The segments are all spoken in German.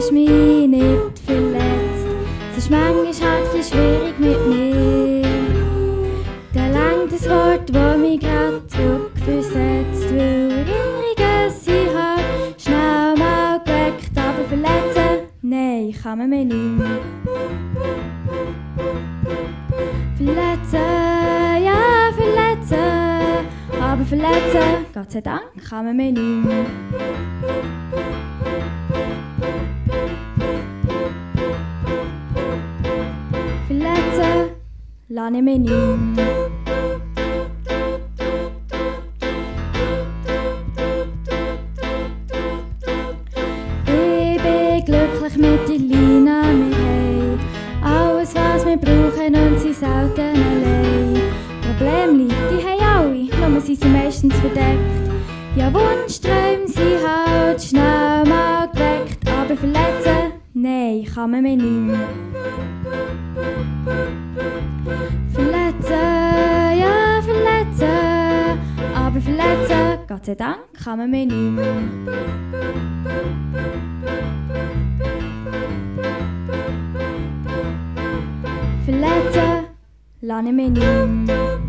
hast mich nicht verletzt. Es ist manchmal halt ein bisschen schwierig mit mir. Da langt das Wort, das mich grad zurückversetzt. Weil Erinnerungen sind halt schnell mal geweckt. Aber verletzen, nein, kann man mich nicht mehr. Verletzen, ja, verletzen. Aber verletzen, Gott sei Dank, kann man mich nicht mehr. Verletzen, lass ich mich nicht mehr. Ich bin glücklich mit der Lina, wir haben alles, was wir brauchen und sind selten allein. Probleme, die haben alle, nur sind sie meistens verdeckt. Ja, Wunschträume sind halt schnell mal geweckt. Aber verletzen, nein, kann man mich nicht mehr. Verletzen, ja, verletzen. Aber verletzen, Gott sei Dank, kann man mich nicht mehr. Verletzen, lass ich mich nicht mehr.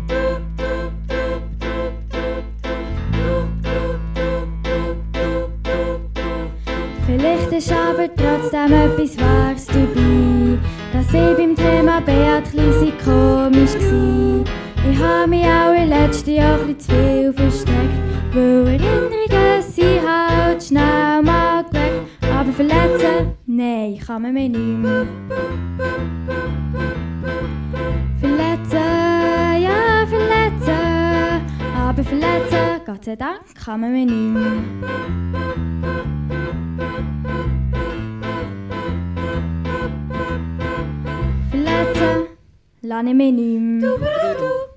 Vielleicht ist aber trotzdem etwas Wahres dabei, dass ich beim Thema Beat komisch war. Ich habe mich auch in letzten Jahren zu viel versteckt, weil Erinnerungen sind halt schnell mal geweckt. Aber verletzen, nein, kann man mich nicht mehr. Verletzen, ja, verletzen. Aber verletzen, Gott sei Dank, kann man mich nicht mehr. Verletzen, lass ich mich nicht mehr.